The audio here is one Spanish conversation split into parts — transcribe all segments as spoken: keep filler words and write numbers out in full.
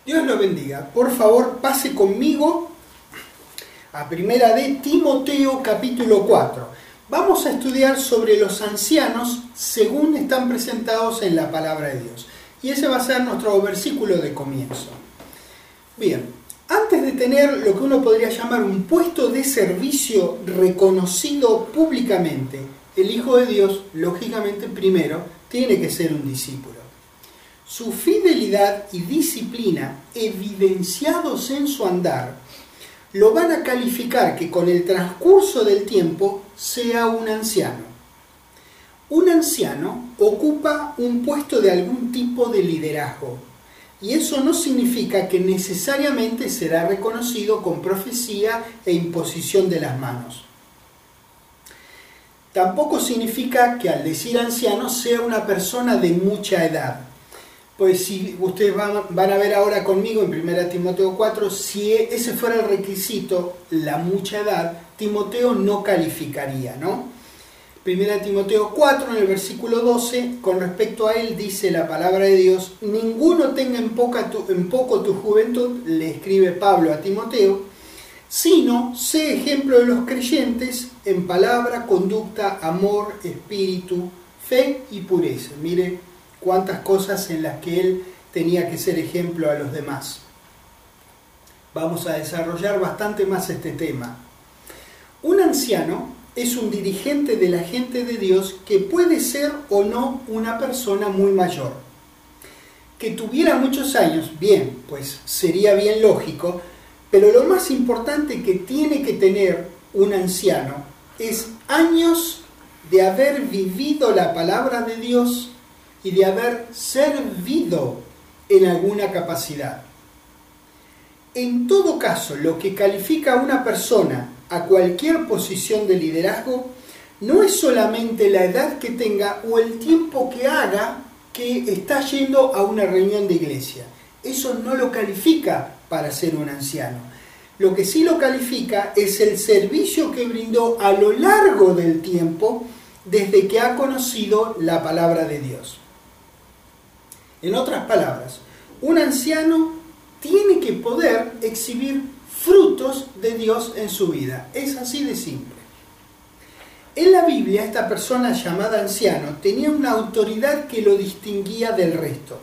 Dios lo bendiga. Por favor, pase conmigo a primera de Timoteo capítulo cuatro. Vamos a estudiar sobre los ancianos según están presentados en la palabra de Dios. Y ese va a ser nuestro versículo de comienzo. Bien, antes de tener lo que uno podría llamar un puesto de servicio reconocido públicamente, el Hijo de Dios, lógicamente, primero, tiene que ser un discípulo. Su fidelidad y disciplina, evidenciados en su andar, lo van a calificar que con el transcurso del tiempo sea un anciano. Un anciano ocupa un puesto de algún tipo de liderazgo, y eso no significa que necesariamente será reconocido con profecía e imposición de las manos. Tampoco significa que al decir anciano sea una persona de mucha edad. Pues si ustedes van, van a ver ahora conmigo en primera Timoteo cuatro, si ese fuera el requisito, la mucha edad, Timoteo no calificaría, ¿no? primera Timoteo cuatro, en el versículo doce, con respecto a él dice la palabra de Dios: ninguno tenga en, poca tu, en poco tu juventud, le escribe Pablo a Timoteo, sino sé ejemplo de los creyentes en palabra, conducta, amor, espíritu, fe y pureza. Mire cuántas cosas en las que él tenía que ser ejemplo a los demás. Vamos a desarrollar bastante más este tema. Un anciano es un dirigente de la gente de Dios que puede ser o no una persona muy mayor. Que tuviera muchos años, bien, pues sería bien lógico, pero lo más importante que tiene que tener un anciano es años de haber vivido la palabra de Dios y de haber servido en alguna capacidad. En todo caso, lo que califica a una persona a cualquier posición de liderazgo no es solamente la edad que tenga o el tiempo que haga que está yendo a una reunión de iglesia. Eso no lo califica para ser un anciano. Lo que sí lo califica es el servicio que brindó a lo largo del tiempo desde que ha conocido la palabra de Dios. En otras palabras, un anciano tiene que poder exhibir frutos de Dios en su vida. Es así de simple. En la Biblia, esta persona llamada anciano tenía una autoridad que lo distinguía del resto.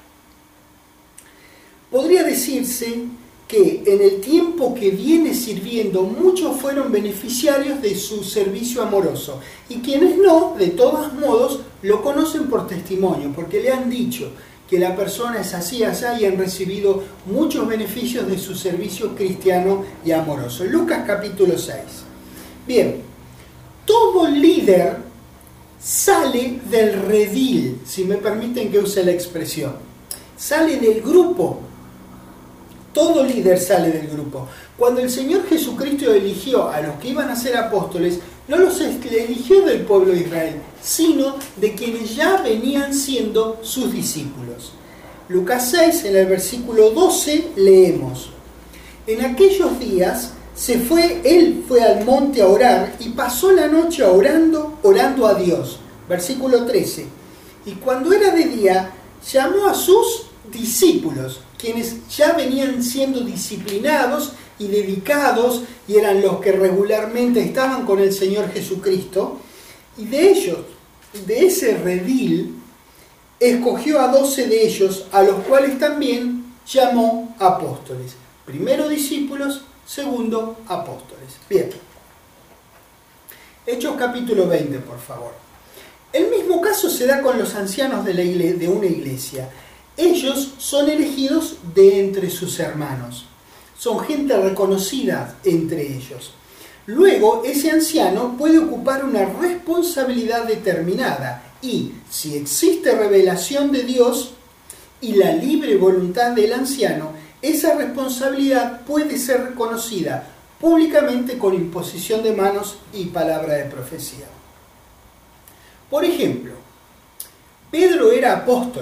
Podría decirse que en el tiempo que viene sirviendo, muchos fueron beneficiarios de su servicio amoroso, y quienes no, de todos modos, lo conocen por testimonio, porque le han dicho que la persona es así, así, y han recibido muchos beneficios de su servicio cristiano y amoroso. Lucas capítulo seis. Bien, todo líder sale del redil, si me permiten que use la expresión. Sale del grupo. Todo líder sale del grupo. Cuando el Señor Jesucristo eligió a los que iban a ser apóstoles, no los eligió del pueblo de Israel, sino de quienes ya venían siendo sus discípulos. Lucas seis, en el versículo doce, leemos: en aquellos días se fue, él fue al monte a orar y pasó la noche orando, orando a Dios. Versículo trece. Y cuando era de día, llamó a sus discípulos, quienes ya venían siendo disciplinados y dedicados, y eran los que regularmente estaban con el Señor Jesucristo, y de ellos, de ese redil, escogió a doce de ellos, a los cuales también llamó apóstoles. Primero discípulos, segundo apóstoles. Bien. Hechos capítulo veinte, por favor. El mismo caso se da con los ancianos de, la iglesia, de una iglesia. Ellos son elegidos de entre sus hermanos. Son gente reconocida entre ellos. Luego, ese anciano puede ocupar una responsabilidad determinada y, si existe revelación de Dios y la libre voluntad del anciano, esa responsabilidad puede ser reconocida públicamente con imposición de manos y palabra de profecía. Por ejemplo, Pedro era apóstol,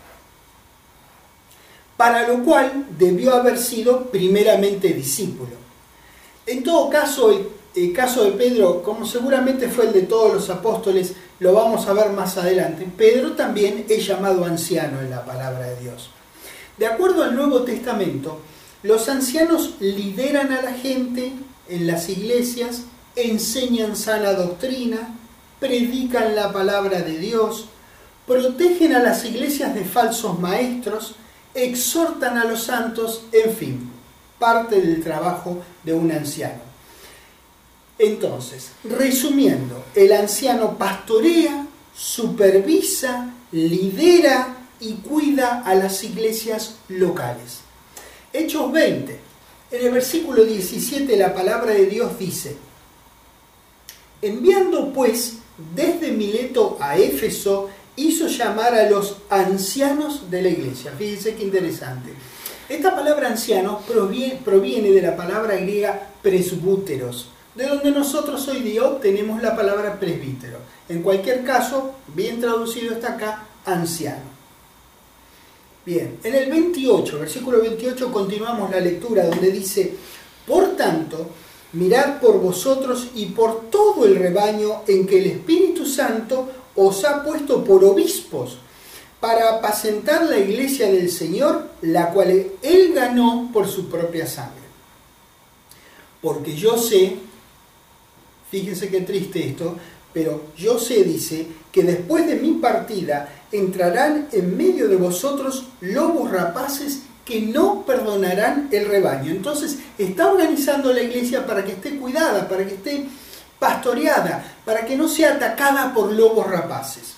para lo cual debió haber sido primeramente discípulo. En todo caso, el, el caso de Pedro, como seguramente fue el de todos los apóstoles, lo vamos a ver más adelante, Pedro también es llamado anciano en la palabra de Dios. De acuerdo al Nuevo Testamento, los ancianos lideran a la gente en las iglesias, enseñan sana doctrina, predican la palabra de Dios, protegen a las iglesias de falsos maestros, exhortan a los santos, en fin, parte del trabajo de un anciano. Entonces, resumiendo, el anciano pastorea, supervisa, lidera y cuida a las iglesias locales. Hechos veinte, en el versículo diecisiete la palabra de Dios dice: enviando pues desde Mileto a Éfeso, hizo llamar a los ancianos de la iglesia. Fíjense qué interesante. Esta palabra ancianos proviene, proviene de la palabra griega presbúteros, de donde nosotros hoy día obtenemos la palabra presbítero. En cualquier caso, bien traducido está acá, anciano. Bien, en el veintiocho, versículo veintiocho, continuamos la lectura donde dice: por tanto, mirad por vosotros y por todo el rebaño en que el Espíritu Santo os ha puesto por obispos, para apacentar la iglesia del Señor, la cual Él ganó por su propia sangre. Porque yo sé, fíjense qué triste esto, pero yo sé, dice, que después de mi partida entrarán en medio de vosotros lobos rapaces que no perdonarán el rebaño. Entonces está organizando la iglesia para que esté cuidada, para que esté pastoreada, para que no sea atacada por lobos rapaces.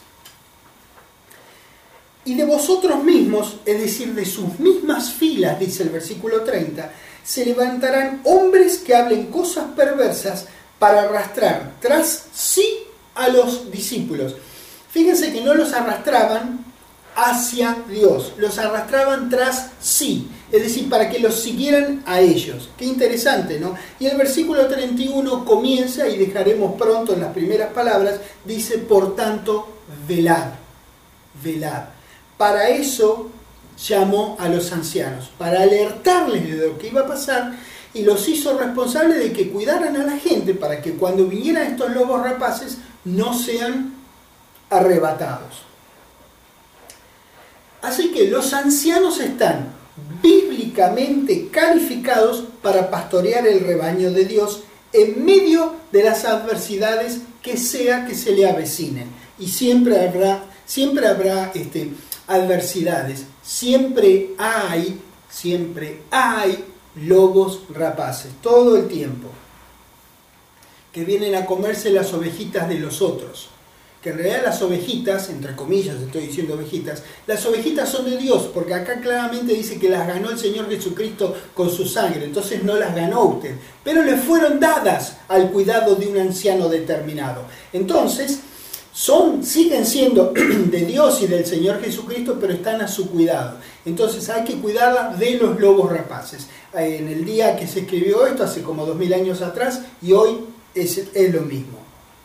Y de vosotros mismos, es decir, de sus mismas filas, dice el versículo treinta, se levantarán hombres que hablen cosas perversas para arrastrar tras sí a los discípulos. Fíjense que no los arrastraban hacia Dios, los arrastraban tras sí, es decir, para que los siguieran a ellos. Qué interesante, ¿no? Y el versículo treinta y uno comienza, y dejaremos pronto en las primeras palabras, dice: por tanto, velad, velad. Para eso llamó a los ancianos, para alertarles de lo que iba a pasar, y los hizo responsables de que cuidaran a la gente para que cuando vinieran estos lobos rapaces no sean arrebatados. Así que los ancianos están bíblicamente calificados para pastorear el rebaño de Dios en medio de las adversidades que sea que se le avecinen. Y siempre habrá, siempre habrá este, adversidades, siempre hay, siempre hay lobos rapaces, todo el tiempo, que vienen a comerse las ovejitas de los otros. Que en realidad las ovejitas, entre comillas estoy diciendo ovejitas, las ovejitas son de Dios, porque acá claramente dice que las ganó el Señor Jesucristo con su sangre, entonces no las ganó usted, pero le fueron dadas al cuidado de un anciano determinado. Entonces, son, siguen siendo de Dios y del Señor Jesucristo, pero están a su cuidado. Entonces hay que cuidarla de los lobos rapaces. En el día que se escribió esto, hace como dos mil años atrás, y hoy es, es lo mismo.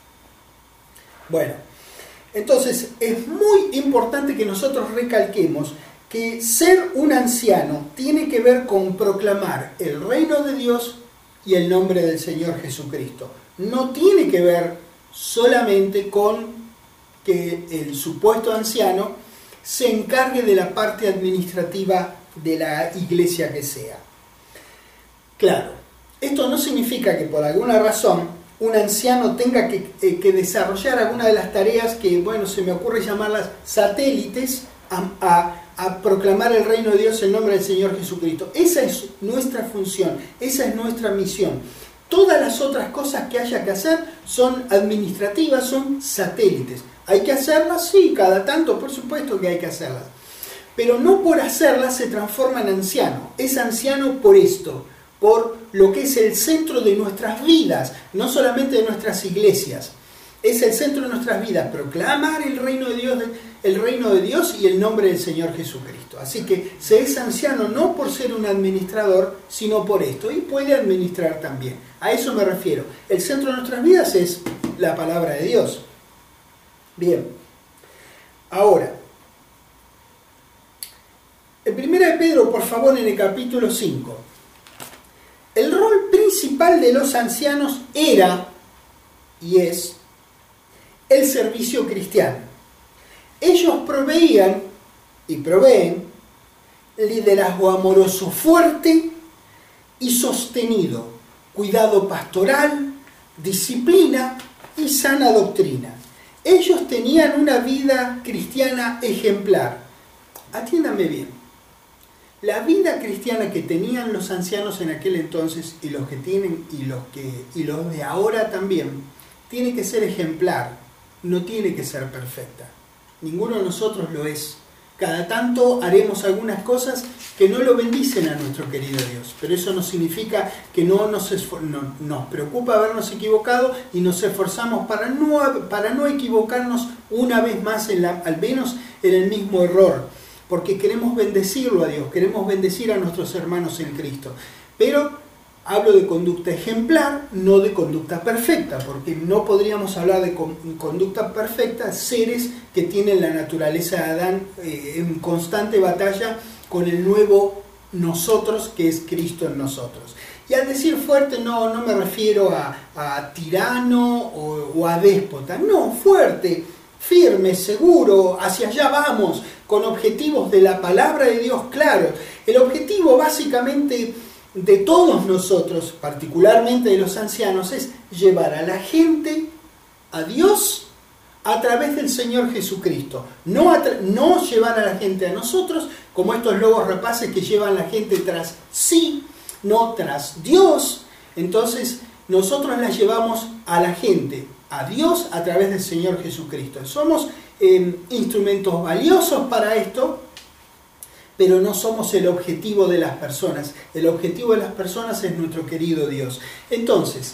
Bueno, entonces es muy importante que nosotros recalquemos que ser un anciano tiene que ver con proclamar el reino de Dios y el nombre del Señor Jesucristo. No tiene que ver solamente con que el supuesto anciano se encargue de la parte administrativa de la iglesia que sea. Claro, esto no significa que por alguna razón un anciano tenga que, eh, que desarrollar alguna de las tareas que, bueno, se me ocurre llamarlas satélites a, a, a proclamar el reino de Dios en nombre del Señor Jesucristo. Esa es nuestra función, esa es nuestra misión. Todas las otras cosas que haya que hacer son administrativas, son satélites. ¿Hay que hacerlas? Sí, cada tanto, por supuesto que hay que hacerlas. Pero no por hacerlas se transforma en anciano. Es anciano por esto, por lo que es el centro de nuestras vidas, no solamente de nuestras iglesias. Es el centro de nuestras vidas, proclamar el reino de Dios, el reino de Dios y el nombre del Señor Jesucristo. Así que se es anciano no por ser un administrador, sino por esto. Y puede administrar también. A eso me refiero. El centro de nuestras vidas es la palabra de Dios. Bien. Ahora, en primera de Pedro, por favor, en el capítulo cinco. El rol principal de los ancianos era y es el servicio cristiano. Ellos proveían y proveen liderazgo amoroso fuerte y sostenido, cuidado pastoral, disciplina y sana doctrina. Ellos tenían una vida cristiana ejemplar. Atiéndame bien. La vida cristiana que tenían los ancianos en aquel entonces y los que tienen y los que y los de ahora también tiene que ser ejemplar, no tiene que ser perfecta. Ninguno de nosotros lo es. Cada tanto haremos algunas cosas que no lo bendicen a nuestro querido Dios, pero eso no significa que no nos, no, nos preocupa habernos equivocado y nos esforzamos para no, para no equivocarnos una vez más, en la, al menos en el mismo error, porque queremos bendecirlo a Dios, queremos bendecir a nuestros hermanos en Cristo. Pero hablo de conducta ejemplar, no de conducta perfecta, porque no podríamos hablar de conducta perfecta seres que tienen la naturaleza de Adán eh, en constante batalla con el nuevo nosotros, que es Cristo en nosotros. Y al decir fuerte no, no me refiero a, a tirano o, o a déspota, no, fuerte, firme, seguro, hacia allá vamos, con objetivos de la palabra de Dios claros. El objetivo básicamente de todos nosotros, particularmente de los ancianos, es llevar a la gente a Dios a través del Señor Jesucristo. No, no llevar a la gente a nosotros, como estos lobos rapaces que llevan a la gente tras sí, no tras Dios. Entonces, nosotros la llevamos a la gente, a Dios, a través del Señor Jesucristo. Somos eh, instrumentos valiosos para esto, pero no somos el objetivo de las personas. El objetivo de las personas es nuestro querido Dios. Entonces,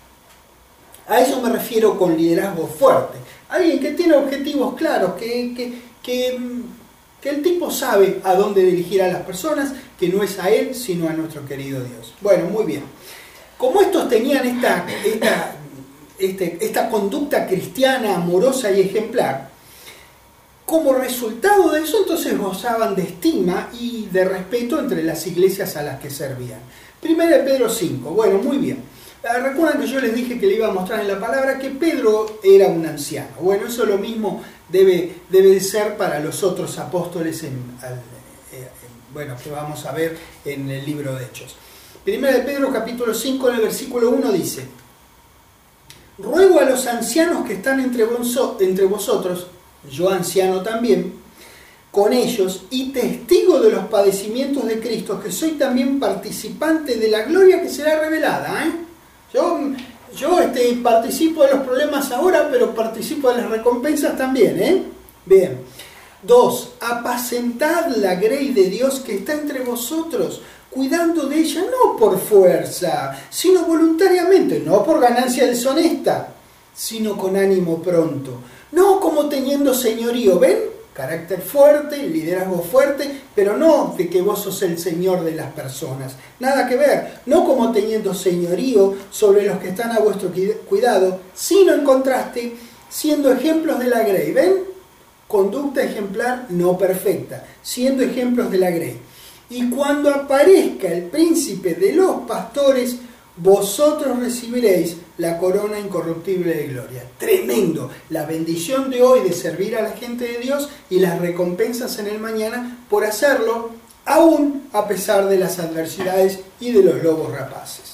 a eso me refiero con liderazgo fuerte. Alguien que tiene objetivos claros, que, que, que, que el tipo sabe a dónde dirigir a las personas, que no es a él, sino a nuestro querido Dios. Bueno, muy bien. Como estos tenían esta, esta, este, esta conducta cristiana, amorosa y ejemplar, como resultado de eso, entonces gozaban de estima y de respeto entre las iglesias a las que servían. Primera de Pedro cinco. Bueno, muy bien. Recuerdan que yo les dije que le iba a mostrar en la palabra que Pedro era un anciano. Bueno, eso lo mismo debe, debe de ser para los otros apóstoles, en, en, bueno, que vamos a ver en el libro de Hechos. Primera de Pedro capítulo cinco, en el versículo uno dice: ruego a los ancianos que están entre, vos, entre vosotros, yo anciano también, con ellos, y testigo de los padecimientos de Cristo, que soy también participante de la gloria que será revelada. ¿eh? Yo, yo este, participo de los problemas ahora, pero participo de las recompensas también. ¿eh? Bien. Dos, apacentad la grey de Dios que está entre vosotros, cuidando de ella no por fuerza, sino voluntariamente, no por ganancia deshonesta, sino con ánimo pronto. No como teniendo señorío, ¿ven? Carácter fuerte, liderazgo fuerte, pero no de que vos sos el señor de las personas. Nada que ver. No como teniendo señorío sobre los que están a vuestro cuidado, sino en contraste, siendo ejemplos de la grey. ¿Ven? Conducta ejemplar no perfecta, siendo ejemplos de la grey. Y cuando aparezca el príncipe de los pastores, vosotros recibiréis la corona incorruptible de gloria. Tremendo. La bendición de hoy de servir a la gente de Dios y las recompensas en el mañana por hacerlo, aún a pesar de las adversidades y de los lobos rapaces.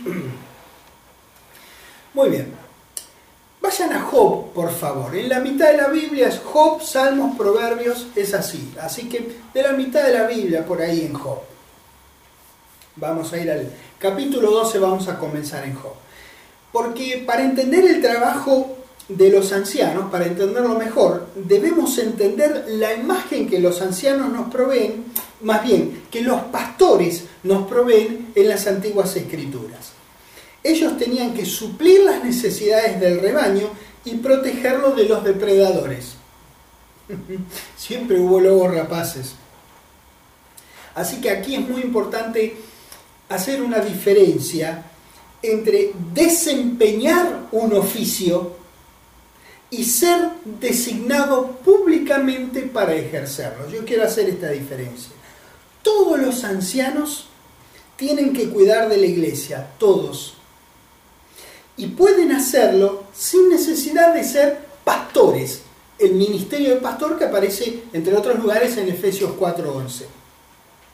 Muy bien. Vayan a Job, por favor. En la mitad de la Biblia es Job, Salmos, Proverbios, es así. Así que de la mitad de la Biblia por ahí en Job. Vamos a ir al capítulo doce, vamos a comenzar en Job. Porque para entender el trabajo de los ancianos, para entenderlo mejor, debemos entender la imagen que los ancianos nos proveen, más bien, que los pastores nos proveen en las antiguas escrituras. Ellos tenían que suplir las necesidades del rebaño y protegerlo de los depredadores. Siempre hubo lobos rapaces. Así que aquí es muy importante hacer una diferencia entre desempeñar un oficio y ser designado públicamente para ejercerlo. Yo quiero hacer esta diferencia. Todos los ancianos tienen que cuidar de la iglesia, todos. Y pueden hacerlo sin necesidad de ser pastores. El ministerio de pastor que aparece, entre otros lugares, en Efesios cuatro once.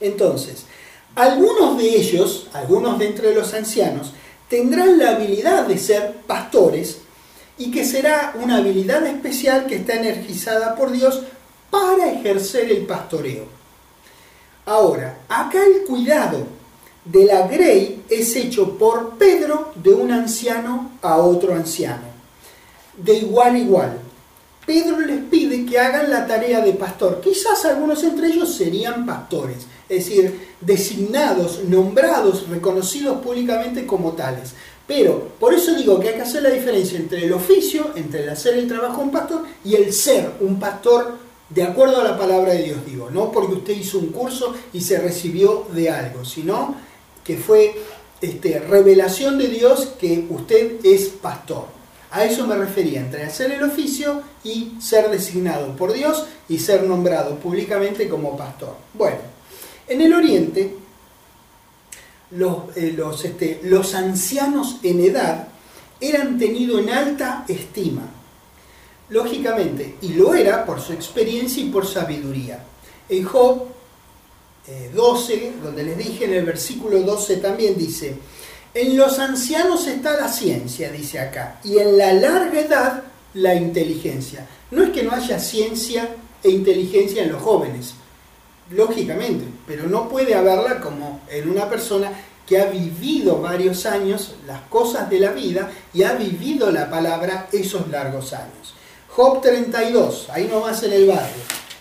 Entonces, algunos de ellos, algunos de entre los ancianos, tendrán la habilidad de ser pastores y que será una habilidad especial que está energizada por Dios para ejercer el pastoreo. Ahora, acá el cuidado de la grey es hecho por Pedro de un anciano a otro anciano, de igual a igual. Pedro les pide que hagan la tarea de pastor. Quizás algunos entre ellos serían pastores, es decir, designados, nombrados, reconocidos públicamente como tales. Pero por eso digo que hay que hacer la diferencia entre el oficio, entre el hacer el trabajo de un pastor y el ser un pastor de acuerdo a la palabra de Dios, digo, no porque usted hizo un curso y se recibió de algo, sino que fue este, revelación de Dios que usted es pastor. A eso me refería, entre hacer el oficio y ser designado por Dios y ser nombrado públicamente como pastor. Bueno, en el Oriente, los, eh, los, este, los ancianos en edad eran tenidos en alta estima, lógicamente, y lo era por su experiencia y por sabiduría. En Job eh, doce, donde les dije en el versículo doce también dice: en los ancianos está la ciencia, dice acá, y en la larga edad la inteligencia. No es que no haya ciencia e inteligencia en los jóvenes, lógicamente, pero no puede haberla como en una persona que ha vivido varios años las cosas de la vida y ha vivido la palabra esos largos años. Job treinta y dos, ahí nomás en el barrio.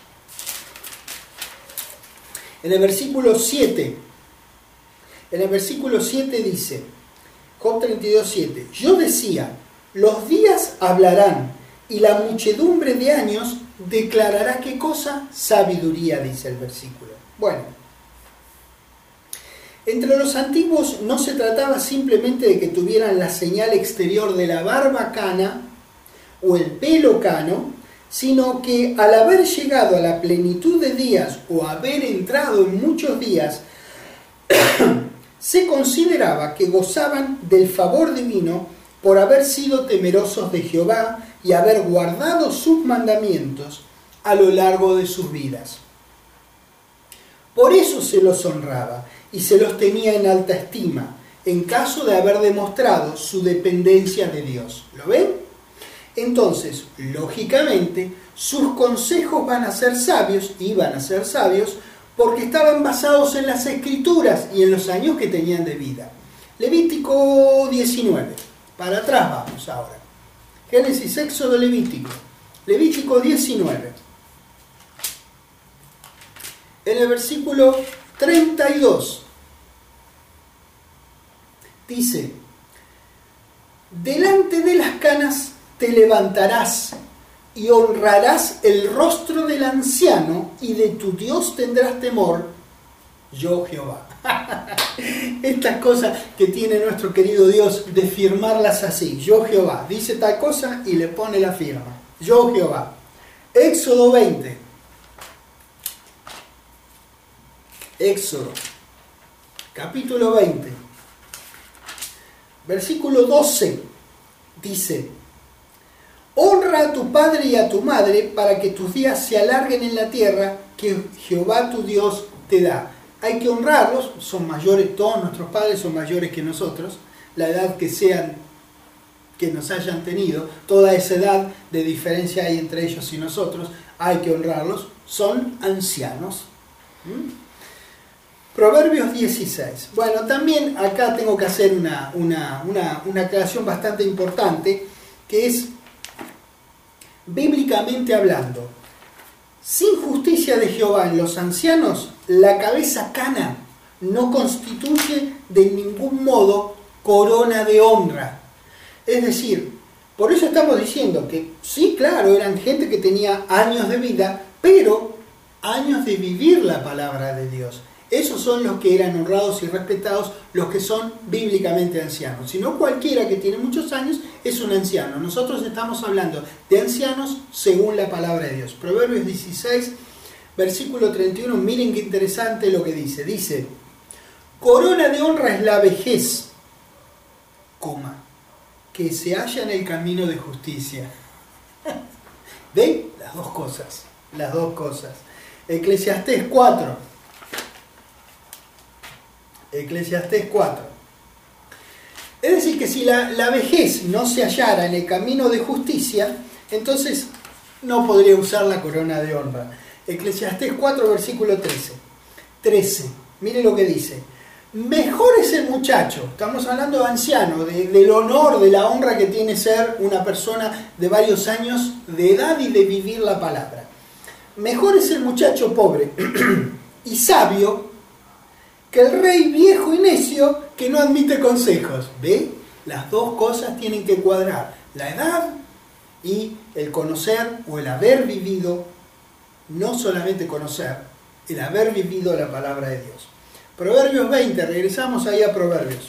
En el versículo siete, en el versículo siete dice, Job treinta y dos, siete, yo decía, los días hablarán y la muchedumbre de años declarará ¿qué cosa? Sabiduría, dice el versículo. Bueno, entre los antiguos no se trataba simplemente de que tuvieran la señal exterior de la barba cana o el pelo cano, sino que al haber llegado a la plenitud de días o haber entrado en muchos días, se consideraba que gozaban del favor divino por haber sido temerosos de Jehová y haber guardado sus mandamientos a lo largo de sus vidas. Por eso se los honraba y se los tenía en alta estima, en caso de haber demostrado su dependencia de Dios. ¿Lo ven? Entonces, lógicamente, sus consejos van a ser sabios, iban a ser sabios, porque estaban basados en las Escrituras y en los años que tenían de vida. Levítico diecinueve, para atrás vamos ahora. Génesis, Éxodo, Levítico. Levítico diecinueve. En el versículo treinta y dos dice: delante de las canas te levantarás y honrarás el rostro del anciano y de tu Dios tendrás temor, yo Jehová. Estas cosas que tiene nuestro querido Dios de firmarlas así, yo Jehová, dice tal cosa y le pone la firma, yo Jehová. Éxodo veinte. Éxodo, capítulo veinte, versículo doce, dice: honra a tu padre y a tu madre para que tus días se alarguen en la tierra que Jehová tu Dios te da. Hay que honrarlos, son mayores, todos nuestros padres son mayores que nosotros, la edad que sean, que nos hayan tenido, toda esa edad de diferencia hay entre ellos y nosotros, hay que honrarlos, son ancianos. ¿Mm? Proverbios dieciséis. Bueno, también acá tengo que hacer una, una, una, una aclaración bastante importante, que es, bíblicamente hablando, sin justicia de Jehová en los ancianos, la cabeza cana no constituye de ningún modo corona de honra. Es decir, por eso estamos diciendo que sí, claro, eran gente que tenía años de vida, pero años de vivir la palabra de Dios. Esos son los que eran honrados y respetados, los que son bíblicamente ancianos. Si no, cualquiera que tiene muchos años es un anciano. Nosotros estamos hablando de ancianos según la palabra de Dios. Proverbios dieciséis, versículo treinta y uno, miren qué interesante lo que dice. Dice: corona de honra es la vejez, coma, que se halla en el camino de justicia. ¿Ven? Las dos cosas, las dos cosas. Eclesiastés cuatro. Eclesiastés cuatro. Es decir, que si la, la vejez no se hallara en el camino de justicia, entonces no podría usar la corona de honra. Eclesiastés cuatro, versículo trece. trece. Mire lo que dice. Mejor es el muchacho, estamos hablando de anciano, de, del honor, de la honra que tiene ser una persona de varios años de edad y de vivir la palabra. Mejor es el muchacho pobre y sabio que el rey viejo y necio que no admite consejos. ¿Ve? Las dos cosas tienen que cuadrar, la edad y el conocer o el haber vivido, no solamente conocer, el haber vivido la palabra de Dios. Proverbios veinte, regresamos ahí a Proverbios.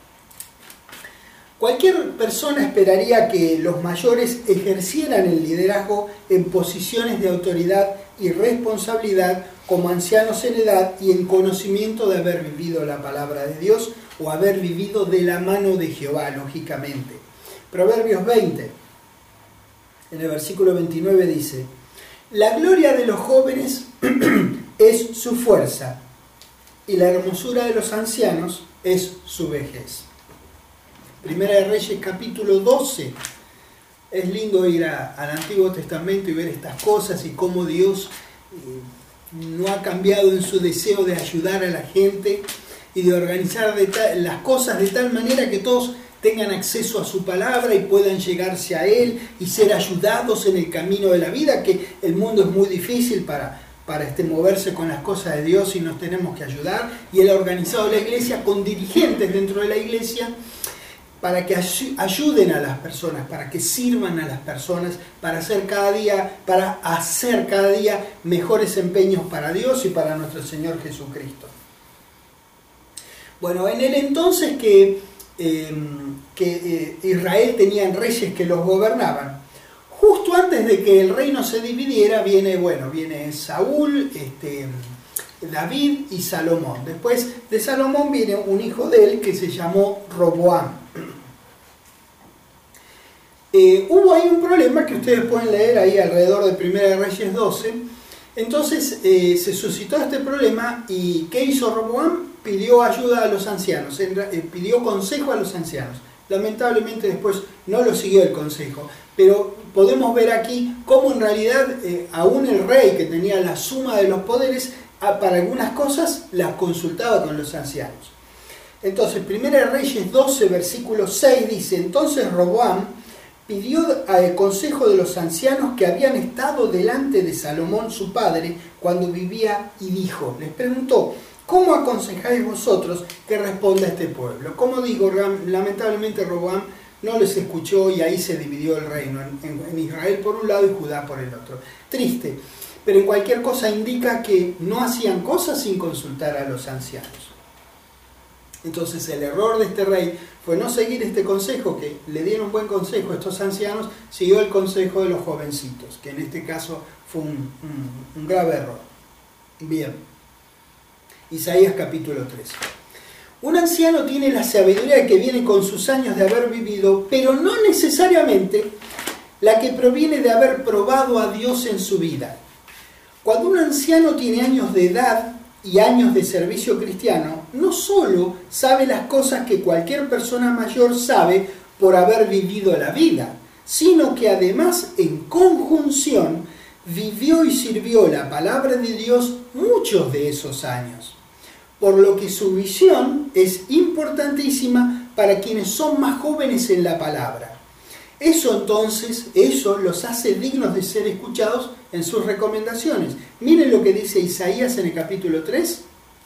Cualquier persona esperaría que los mayores ejercieran el liderazgo en posiciones de autoridad y responsabilidad como ancianos en edad y en conocimiento de haber vivido la palabra de Dios o haber vivido de la mano de Jehová, lógicamente. Proverbios veinte, en el versículo veintinueve dice: la gloria de los jóvenes es su fuerza, y la hermosura de los ancianos es su vejez. Primera de Reyes, capítulo doce. Es lindo ir a, al Antiguo Testamento y ver estas cosas y cómo Dios eh, no ha cambiado en su deseo de ayudar a la gente y de organizar de tal, las cosas de tal manera que todos tengan acceso a su palabra y puedan llegarse a Él y ser ayudados en el camino de la vida, que el mundo es muy difícil para... para este, moverse con las cosas de Dios y nos tenemos que ayudar, y Él ha organizado la iglesia con dirigentes dentro de la iglesia para que ayuden a las personas, para que sirvan a las personas, para hacer cada día, para hacer cada día mejores empeños para Dios y para nuestro Señor Jesucristo. Bueno, en el entonces que, eh, que eh, Israel tenía reyes que los gobernaban, justo antes de que el reino se dividiera, viene, bueno, viene Saúl, este, David y Salomón. Después de Salomón viene un hijo de él que se llamó Roboam. Eh, hubo ahí un problema que ustedes pueden leer ahí alrededor de Primera de Reyes doce. Entonces eh, se suscitó este problema, y ¿qué hizo Roboam? Pidió ayuda a los ancianos, eh, pidió consejo a los ancianos. Lamentablemente después no lo siguió el consejo, pero podemos ver aquí cómo en realidad eh, aún el rey, que tenía la suma de los poderes, a, para algunas cosas las consultaba con los ancianos. Entonces, Primera de Reyes doce, versículo seis dice: entonces Roboam pidió el consejo de los ancianos que habían estado delante de Salomón su padre cuando vivía, y dijo, les preguntó: ¿cómo aconsejáis vosotros que responda este pueblo? Como digo, lamentablemente Roboam no les escuchó y ahí se dividió el reino, en, en Israel por un lado y Judá por el otro. Triste, pero en cualquier cosa indica que no hacían cosas sin consultar a los ancianos. Entonces el error de este rey fue no seguir este consejo, que le dieron buen consejo a estos ancianos, siguió el consejo de los jovencitos, que en este caso fue un, un, un grave error. Bien. Isaías capítulo tres. Un anciano tiene la sabiduría que viene con sus años de haber vivido, pero no necesariamente la que proviene de haber probado a Dios en su vida. Cuando un anciano tiene años de edad y años de servicio cristiano, no solo sabe las cosas que cualquier persona mayor sabe por haber vivido la vida, sino que además en conjunción vivió y sirvió la palabra de Dios muchos de esos años. Por lo que su visión es importantísima para quienes son más jóvenes en la palabra. Eso entonces, eso los hace dignos de ser escuchados en sus recomendaciones. Miren lo que dice Isaías en el capítulo tres.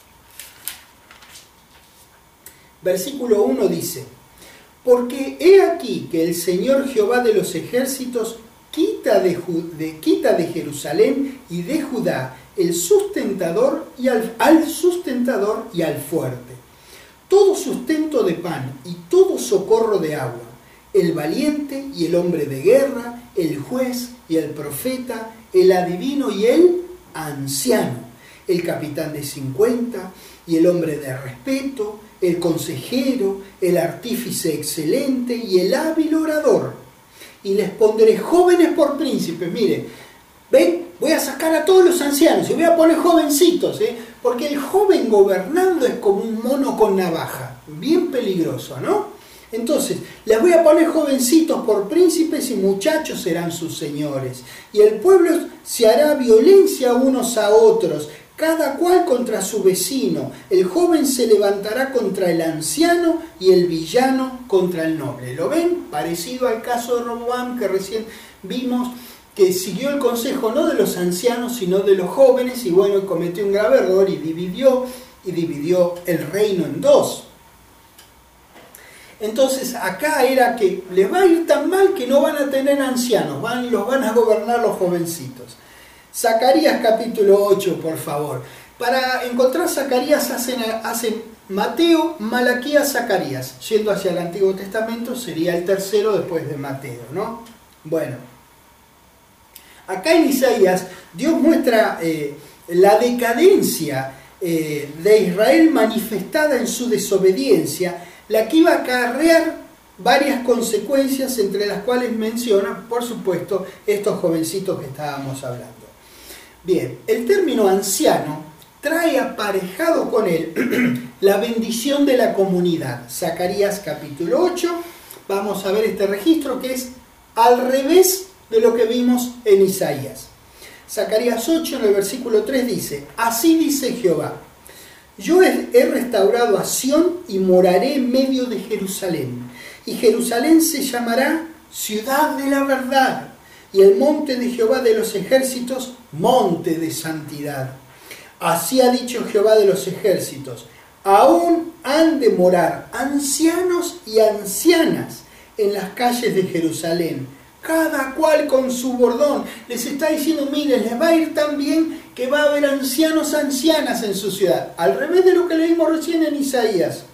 Versículo uno dice: porque he aquí que el Señor Jehová de los ejércitos quita de, de, quita de Jerusalén y de Judá el sustentador y al, al sustentador y al fuerte, todo sustento de pan y todo socorro de agua, el valiente y el hombre de guerra, el juez y el profeta, el adivino y el anciano, el capitán de cincuenta y el hombre de respeto, el consejero, el artífice excelente y el hábil orador. Y les pondré jóvenes por príncipes. Mire, ven, voy a sacar a todos los ancianos y voy a poner jovencitos, ¿eh? Porque el joven gobernando es como un mono con navaja, bien peligroso, ¿no? Entonces, les voy a poner jovencitos por príncipes y muchachos serán sus señores. Y el pueblo se hará violencia unos a otros, cada cual contra su vecino. El joven se levantará contra el anciano y el villano contra el noble. ¿Lo ven? Parecido al caso de Roboam que recién vimos, que siguió el consejo no de los ancianos, sino de los jóvenes, y bueno, cometió un grave error y dividió, y dividió el reino en dos. Entonces acá era que les va a ir tan mal que no van a tener ancianos, van, los van a gobernar los jovencitos. Zacarías capítulo ocho, por favor. Para encontrar Zacarías hacen, hacen Mateo, Malaquías, Zacarías. Yendo hacia el Antiguo Testamento sería el tercero después de Mateo, ¿no? Bueno, acá en Isaías Dios muestra eh, la decadencia eh, de Israel manifestada en su desobediencia, la que iba a acarrear varias consecuencias, entre las cuales menciona, por supuesto, estos jovencitos que estábamos hablando. Bien, el término anciano trae aparejado con él la bendición de la comunidad. Zacarías capítulo ocho, vamos a ver este registro que es al revés de lo que vimos en Isaías. Zacarías ocho, en el versículo tres dice: así dice Jehová, yo he restaurado a Sión y moraré en medio de Jerusalén, y Jerusalén se llamará ciudad de la verdad, y el monte de Jehová de los ejércitos, monte de santidad. Así ha dicho Jehová de los ejércitos: aún han de morar ancianos y ancianas en las calles de Jerusalén, cada cual con su bordón. Les está diciendo, miren, les va a ir tan bien que va a haber ancianos, ancianas en su ciudad. Al revés de lo que leímos recién en Isaías.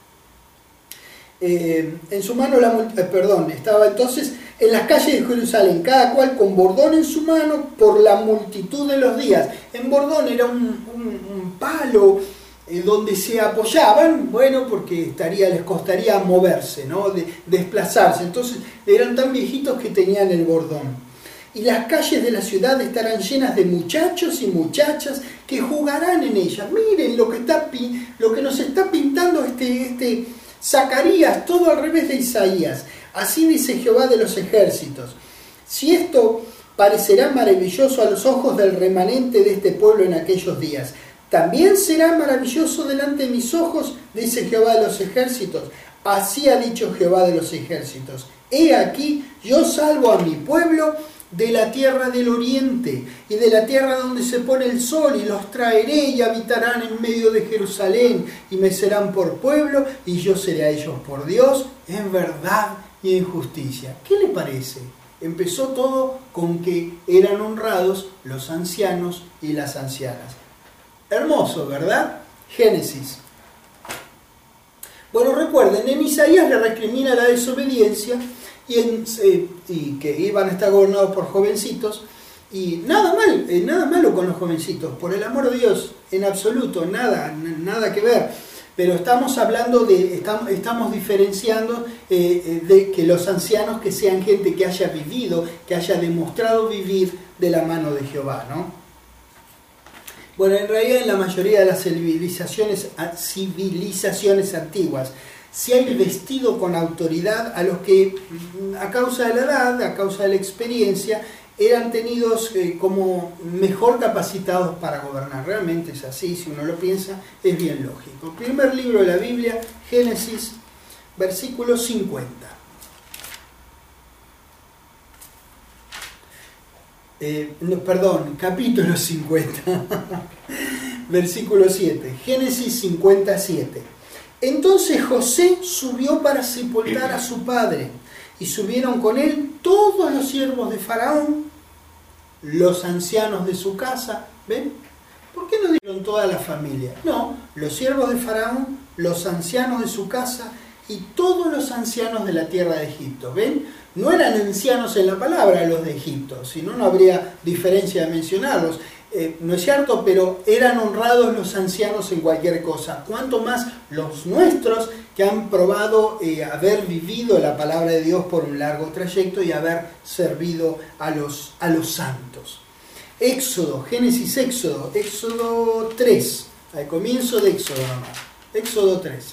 Eh, en su mano, la eh, perdón, estaba entonces en las calles de Jerusalén, cada cual con bordón en su mano por la multitud de los días. En bordón era un, un, un palo eh, donde se apoyaban, bueno, porque estaría, les costaría moverse, ¿no? De, desplazarse. Entonces eran tan viejitos que tenían el bordón. Y las calles de la ciudad estarán llenas de muchachos y muchachas que jugarán en ellas. Miren lo que, está, lo que nos está pintando este, este Zacarías, todo al revés de Isaías. Así dice Jehová de los ejércitos: si esto parecerá maravilloso a los ojos del remanente de este pueblo en aquellos días, también será maravilloso delante de mis ojos, dice Jehová de los ejércitos. Así ha dicho Jehová de los ejércitos: he aquí, yo salvo a mi pueblo de la tierra del oriente y de la tierra donde se pone el sol, y los traeré y habitarán en medio de Jerusalén, y me serán por pueblo y yo seré a ellos por Dios, en verdad y en justicia. ¿Qué le parece? Empezó todo con que eran honrados los ancianos y las ancianas. Hermoso, ¿verdad? Génesis. Bueno, recuerden, en Isaías le recrimina la desobediencia y, en, eh, y que iban a estar gobernados por jovencitos, y nada mal, eh, nada malo con los jovencitos, por el amor de Dios, en absoluto, nada, nada que ver, pero estamos hablando de, estamos, estamos diferenciando eh, de que los ancianos que sean gente que haya vivido, que haya demostrado vivir de la mano de Jehová, ¿no? Bueno, en realidad en la mayoría de las civilizaciones, civilizaciones antiguas, se ha investido con autoridad a los que, a causa de la edad, a causa de la experiencia, eran tenidos eh, como mejor capacitados para gobernar. Realmente es así, si uno lo piensa, es bien lógico. El primer libro de la Biblia, Génesis, versículo cincuenta. Eh, no, perdón, capítulo cincuenta, versículo siete, Génesis cincuenta, siete. Entonces José subió para sepultar a su padre, y subieron con él todos los siervos de Faraón, los ancianos de su casa. ¿Ven? ¿Por qué no dieron toda la familia? No, los siervos de Faraón, los ancianos de su casa y todos los ancianos de la tierra de Egipto. ¿Ven? No eran ancianos en la palabra los de Egipto, si no, no habría diferencia de mencionarlos. Eh, no es cierto, pero eran honrados los ancianos en cualquier cosa. Cuanto más los nuestros, que han probado eh, haber vivido la palabra de Dios por un largo trayecto y haber servido a los, a los santos. Éxodo, Génesis, Éxodo, Éxodo tres. al comienzo de Éxodo nomás. Éxodo tres.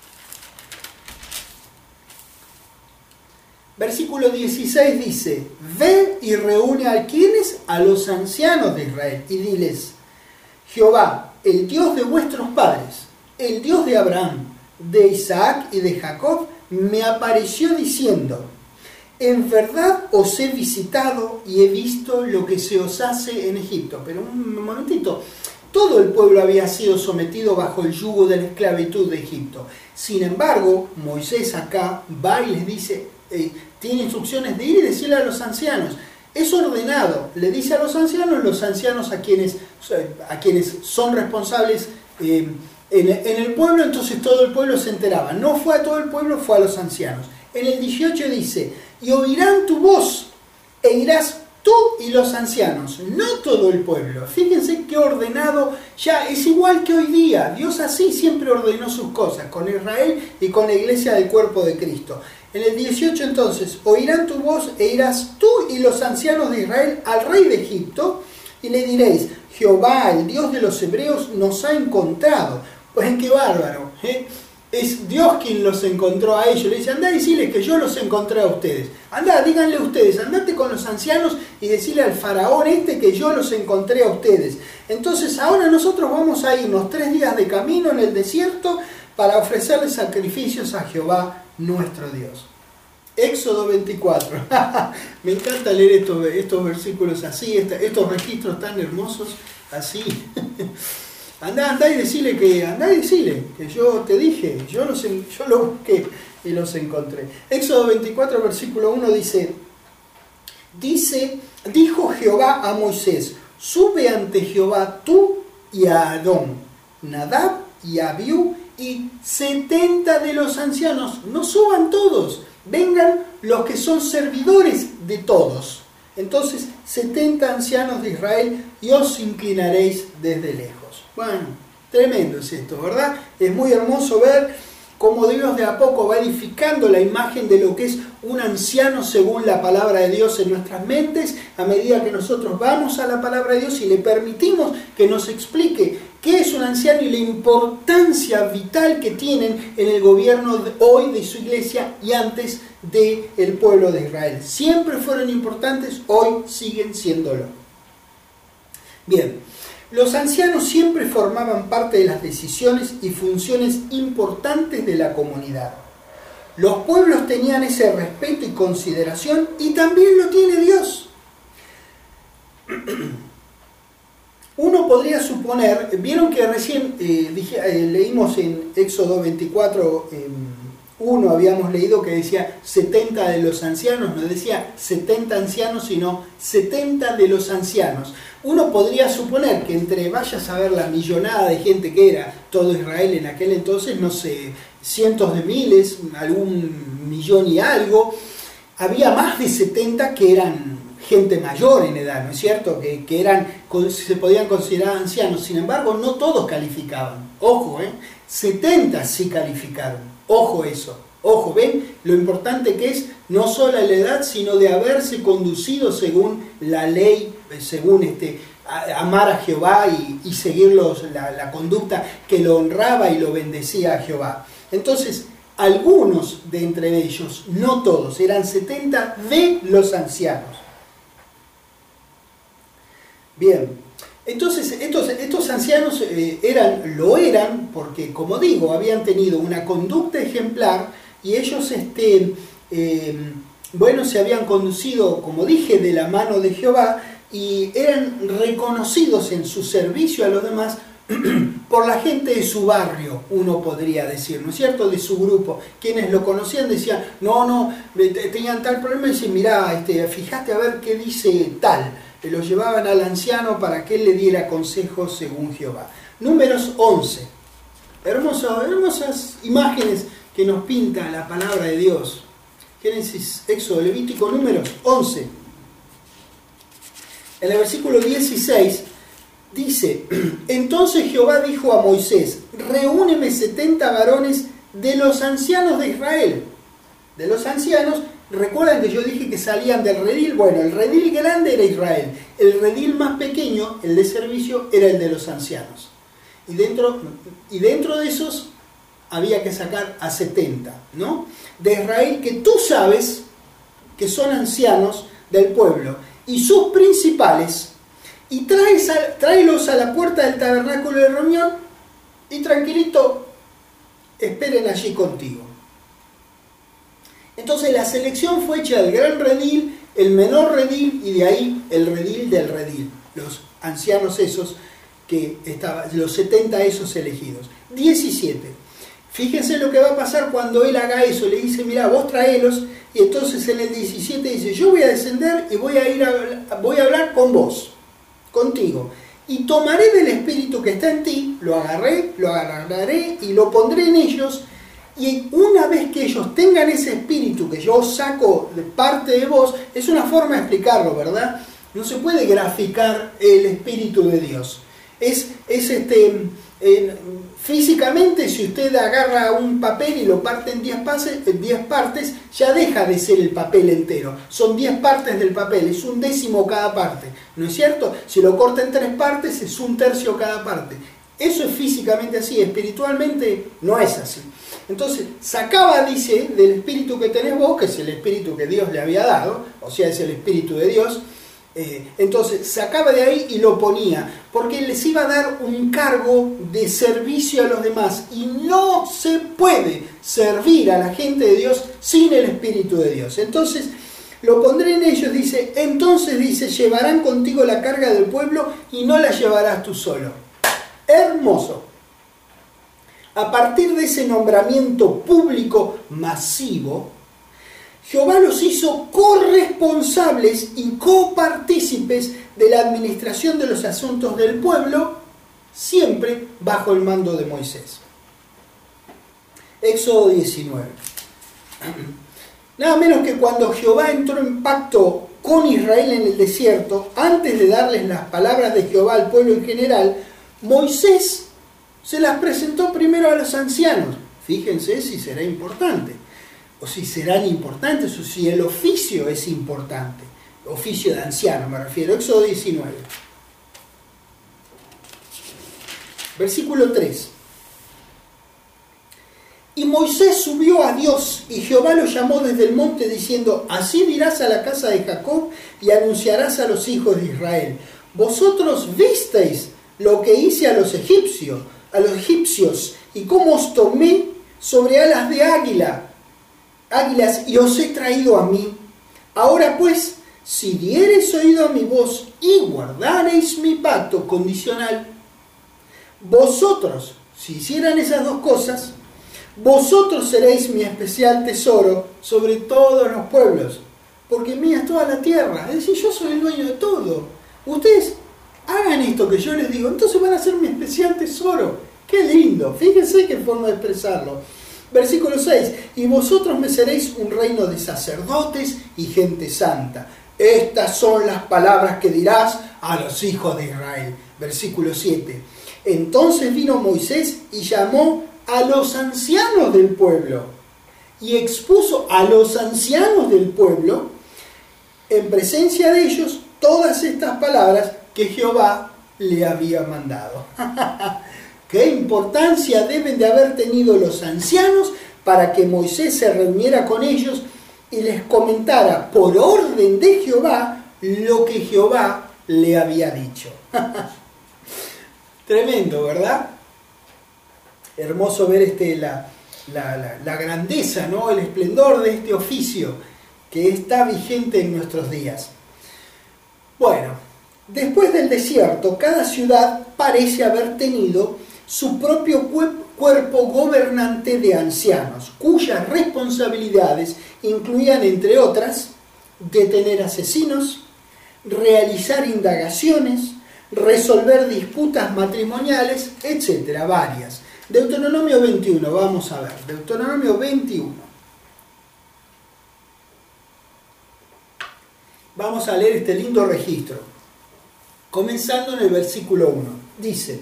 Versículo dieciséis dice: ve y reúne a quienes, a los ancianos de Israel, y diles: Jehová, el Dios de vuestros padres, el Dios de Abraham, de Isaac y de Jacob, me apareció diciendo: en verdad os he visitado y he visto lo que se os hace en Egipto. Pero un momentito, todo el pueblo había sido sometido bajo el yugo de la esclavitud de Egipto. Sin embargo, Moisés acá va y les dice, eh, tiene instrucciones de ir y decirle a los ancianos. Es ordenado, le dice a los ancianos, los ancianos a quienes, a quienes son responsables eh, en, en el pueblo, entonces todo el pueblo se enteraba. No fue a todo el pueblo, fue a los ancianos. En el dieciocho dice: y oirán tu voz, e irás tú y los ancianos, no todo el pueblo. Fíjense qué ordenado, ya es igual que hoy día. Dios así siempre ordenó sus cosas, con Israel y con la iglesia del cuerpo de Cristo. En el dieciocho entonces: oirán tu voz e irás tú y los ancianos de Israel al rey de Egipto, y le diréis: Jehová, el Dios de los hebreos, nos ha encontrado. Pues qué bárbaro, ¿eh? Es Dios quien los encontró a ellos. Le dice: andá y decirles que yo los encontré a ustedes. Andá, díganle ustedes, andate con los ancianos y decirle al faraón este que yo los encontré a ustedes. Entonces ahora nosotros vamos a irnos tres días de camino en el desierto para ofrecerle sacrificios a Jehová nuestro Dios. Éxodo veinticuatro. Me encanta leer estos, estos versículos así, estos registros tan hermosos así. Andá, andá y decirle que, andá y decirle que yo te dije, yo los, yo los busqué y los encontré. Éxodo veinticuatro, versículo uno dice, dice, dijo Jehová a Moisés: sube ante Jehová tú y a Aarón, Nadab y Abiú, y setenta de los ancianos. No suban todos, vengan los que son servidores de todos. Entonces, setenta ancianos de Israel, y os inclinaréis desde lejos. Bueno, tremendo es esto, ¿verdad? Es muy hermoso ver cómo Dios de a poco va edificando la imagen de lo que es un anciano según la palabra de Dios en nuestras mentes, a medida que nosotros vamos a la palabra de Dios y le permitimos que nos explique qué es un anciano y la importancia vital que tienen en el gobierno de hoy de su iglesia y antes del pueblo de Israel. Siempre fueron importantes, hoy siguen siéndolo. Bien, los ancianos siempre formaban parte de las decisiones y funciones importantes de la comunidad. Los pueblos tenían ese respeto y consideración, y también lo tiene Dios. Uno podría suponer, vieron que recién eh, dije, eh, leímos en Éxodo veinticuatro, eh, uno habíamos leído que decía setenta de los ancianos, no decía setenta ancianos, sino setenta de los ancianos. Uno podría suponer que entre, vaya a saber la millonada de gente que era todo Israel en aquel entonces, no sé, cientos de miles, algún millón y algo, había más de setenta que eran gente mayor en edad, ¿no es cierto? Que, que eran, se podían considerar ancianos. Sin embargo, no todos calificaban. Ojo, ¿eh? setenta sí calificaron. Ojo eso. Ojo, ¿ven? Lo importante que es no solo la edad, sino de haberse conducido según la ley, según este, a, amar a Jehová y, y seguir los, la, la conducta que lo honraba y lo bendecía a Jehová. Entonces, algunos de entre ellos, no todos, eran setenta de los ancianos. Bien, entonces estos, estos ancianos eh, eran, lo eran porque, como digo, habían tenido una conducta ejemplar y ellos, este, eh, bueno, se habían conducido, como dije, de la mano de Jehová y eran reconocidos en su servicio a los demás por la gente de su barrio, uno podría decir, ¿no es cierto?, de su grupo. Quienes lo conocían decían, no, no, tenían tal problema y decían, mirá, este, fíjate a ver qué dice tal. Lo llevaban al anciano para que él le diera consejos según Jehová. Números once. Hermoso, hermosas imágenes que nos pinta la palabra de Dios. Génesis, Éxodo, Levítico, Números once. En el versículo dieciséis dice, entonces Jehová dijo a Moisés, reúneme setenta varones de los ancianos de Israel. De los ancianos, recuerdan que yo dije que salían del redil. Bueno, el redil grande era Israel. El redil más pequeño, el de servicio, era el de los ancianos. Y dentro, y dentro de esos había que sacar a setenta, ¿no? De Israel, que tú sabes que son ancianos del pueblo, y sus principales, y traes a, tráelos a la puerta del tabernáculo de reunión, y tranquilito, esperen allí contigo. Entonces la selección fue hecha del gran redil, el menor redil, y de ahí el redil del redil, los ancianos esos, que estaban, los setenta esos elegidos. diecisiete. Fíjense lo que va a pasar cuando él haga eso. Le dice, mira, vos traelos. Y entonces en el diecisiete dice, yo voy a descender y voy a ir a, voy a hablar con vos, contigo. Y tomaré del espíritu que está en ti, lo agarré, lo agarraré y lo pondré en ellos. Y una vez que ellos tengan ese espíritu que yo saco de parte de vos, es una forma de explicarlo, ¿verdad? No se puede graficar el espíritu de Dios. Es, es este, eh, físicamente, si usted agarra un papel y lo parte en diez partes, ya deja de ser el papel entero. Son diez partes del papel, es un décimo cada parte, ¿no es cierto? Si lo corta en tres partes, es un tercio cada parte. Eso es físicamente así, espiritualmente no es así. Entonces, sacaba, dice, del espíritu que tenés vos, que es el espíritu que Dios le había dado, o sea, es el espíritu de Dios. Eh, entonces sacaba de ahí y lo ponía, porque les iba a dar un cargo de servicio a los demás, y no se puede servir a la gente de Dios sin el Espíritu de Dios. Entonces lo pondré en ellos, dice, entonces dice, llevarán contigo la carga del pueblo y no la llevarás tú solo. Hermoso. A partir de ese nombramiento público masivo, Jehová los hizo corresponsables y copartícipes de la administración de los asuntos del pueblo, siempre bajo el mando de Moisés. Éxodo diecinueve. Nada menos que cuando Jehová entró en pacto con Israel en el desierto, antes de darles las palabras de Jehová al pueblo en general, Moisés se las presentó primero a los ancianos. Fíjense si será importante. O si serán importantes, o si el oficio es importante. Oficio de anciano, me refiero. Éxodo diecinueve. Versículo tres. Y Moisés subió a Dios, y Jehová lo llamó desde el monte, diciendo, así dirás a la casa de Jacob, y anunciarás a los hijos de Israel. Vosotros visteis lo que hice a los egipcios, a los egipcios, y cómo os tomé sobre alas de águila, águilas, y os he traído a mí. Ahora pues, si diereis oído a mi voz y guardareis mi pacto condicional, vosotros, si hicieran esas dos cosas, vosotros seréis mi especial tesoro sobre todos los pueblos, porque mía es toda la tierra. Es decir, yo soy el dueño de todo. Ustedes hagan esto que yo les digo, entonces van a ser mi especial tesoro. ¡Qué lindo! Fíjense qué forma de expresarlo. Versículo seis. Y vosotros me seréis un reino de sacerdotes y gente santa. Estas son las palabras que dirás a los hijos de Israel. Versículo siete. Entonces vino Moisés y llamó a los ancianos del pueblo, y expuso a los ancianos del pueblo, en presencia de ellos, todas estas palabras que Jehová le había mandado. ¿Qué importancia deben de haber tenido los ancianos para que Moisés se reuniera con ellos y les comentara por orden de Jehová lo que Jehová le había dicho? Tremendo, ¿verdad? Hermoso ver este, la, la, la, la grandeza, ¿no? El esplendor de este oficio que está vigente en nuestros días. Bueno, después del desierto, cada ciudad parece haber tenido su propio cuerpo gobernante de ancianos, cuyas responsabilidades incluían, entre otras, detener asesinos, realizar indagaciones, resolver disputas matrimoniales, etcétera, varias. Deuteronomio veintiuno, vamos a ver, Deuteronomio veintiuno. Vamos a leer este lindo registro, comenzando en el versículo uno. Dice: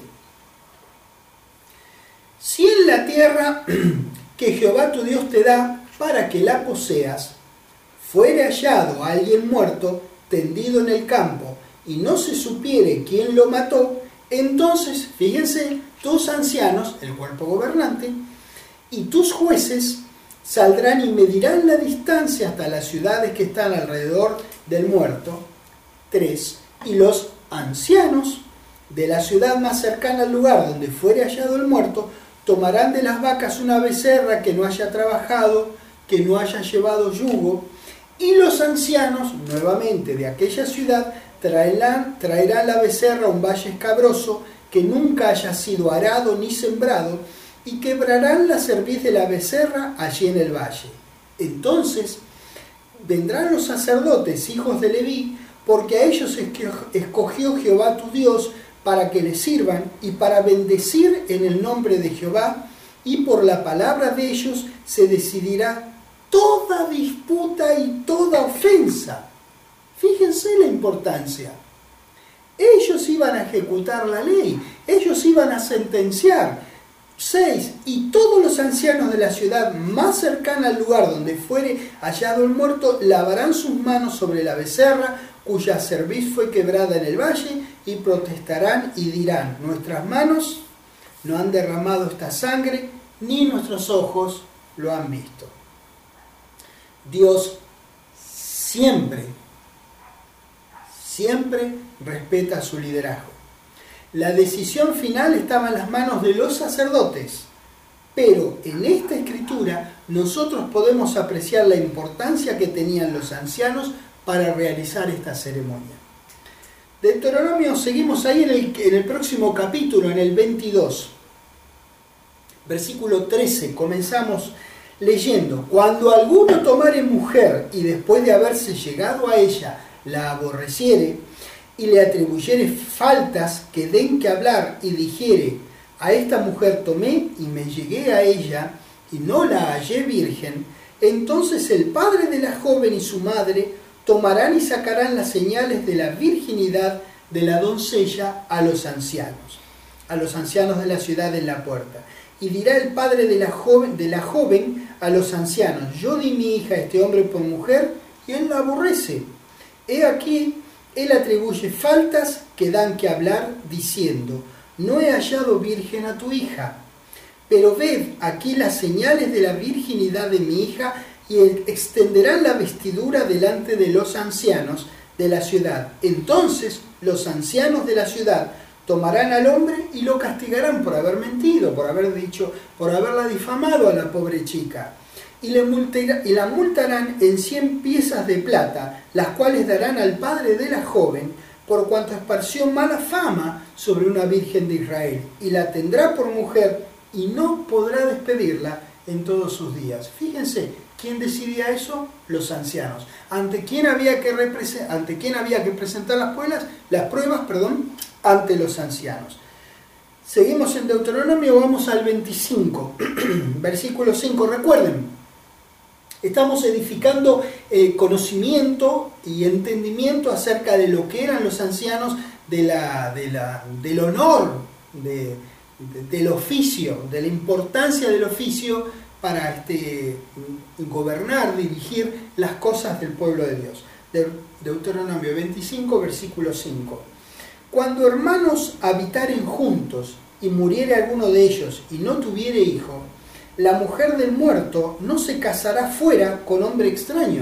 si en la tierra que Jehová tu Dios te da para que la poseas, fuere hallado a alguien muerto, tendido en el campo, y no se supiere quién lo mató, entonces, fíjense, tus ancianos, el cuerpo gobernante, y tus jueces saldrán y medirán la distancia hasta las ciudades que están alrededor del muerto. Tres. Y los ancianos de la ciudad más cercana al lugar donde fuere hallado el muerto tomarán de las vacas una becerra que no haya trabajado, que no haya llevado yugo, y los ancianos, nuevamente de aquella ciudad, traerán, traerán la becerra a un valle escabroso que nunca haya sido arado ni sembrado, y quebrarán la cerviz de la becerra allí en el valle. Entonces vendrán los sacerdotes, hijos de Leví, porque a ellos escogió Jehová tu Dios para que les sirvan y para bendecir en el nombre de Jehová, y por la palabra de ellos se decidirá toda disputa y toda ofensa. Fíjense la importancia. Ellos iban a ejecutar la ley, ellos iban a sentenciar. Seis. Y todos los ancianos de la ciudad más cercana al lugar donde fuere hallado el muerto lavarán sus manos sobre la becerra cuya cerviz fue quebrada en el valle, y protestarán y dirán: nuestras manos no han derramado esta sangre, ni nuestros ojos lo han visto. Dios siempre, siempre respeta su liderazgo. La decisión final estaba en las manos de los sacerdotes, pero en esta escritura nosotros podemos apreciar la importancia que tenían los ancianos para realizar esta ceremonia. Deuteronomio, seguimos ahí en el, en el próximo capítulo, en el veintidós, versículo trece, comenzamos leyendo: cuando alguno tomare mujer y después de haberse llegado a ella la aborreciere y le atribuyere faltas que den que hablar y dijere: a esta mujer tomé y me llegué a ella y no la hallé virgen, entonces el padre de la joven y su madre tomarán y sacarán las señales de la virginidad de la doncella a los ancianos, a los ancianos de la ciudad en la puerta. Y dirá el padre de la joven, de la joven a los ancianos: yo di mi hija a este hombre por mujer y él la aborrece. He aquí, él atribuye faltas que dan que hablar, diciendo: no he hallado virgen a tu hija. Pero ved aquí las señales de la virginidad de mi hija, y extenderán la vestidura delante de los ancianos de la ciudad. Entonces los ancianos de la ciudad tomarán al hombre y lo castigarán por haber mentido, por haber dicho, por haberla difamado a la pobre chica. Y, le multera, y la multarán en cien piezas de plata, las cuales darán al padre de la joven, por cuanto esparció mala fama sobre una virgen de Israel, y la tendrá por mujer, y no podrá despedirla en todos sus días. Fíjense, ¿quién decidía eso? Los ancianos. ¿Ante quién había que, represe- ante quién había que presentar las pruebas? Las pruebas, perdón, ante los ancianos. Seguimos en Deuteronomio, vamos al veinticinco, versículo cinco. Recuerden, estamos edificando eh, conocimiento y entendimiento acerca de lo que eran los ancianos, de la, de la, del honor, de, de, del oficio, de la importancia del oficio para este, gobernar, dirigir las cosas del pueblo de Dios. De, Deuteronomio veinticinco, versículo cinco. Cuando hermanos habitaren juntos y muriere alguno de ellos y no tuviere hijo, la mujer del muerto no se casará fuera con hombre extraño.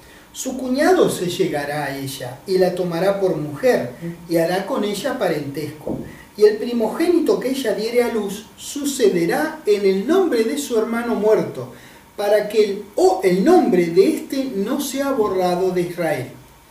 Su cuñado se llegará a ella y la tomará por mujer y hará con ella parentesco. Y el primogénito que ella diere a luz sucederá en el nombre de su hermano muerto, para que el, o el nombre de éste no sea borrado de Israel.